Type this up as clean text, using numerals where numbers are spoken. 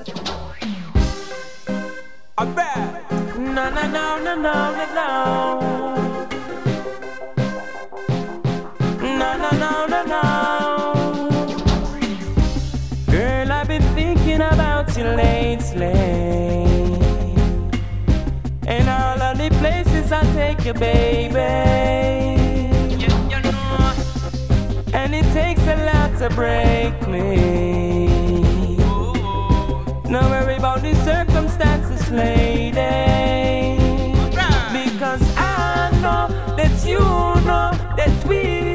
I bet. No, no, no, no, no, no, no. No, no, no, no, no. Girl, I've been thinking about you lately, and all of the places I take you, baby. You know. And it takes a lot to break me. Don't worry about the circumstances, lady, because I know that you know that we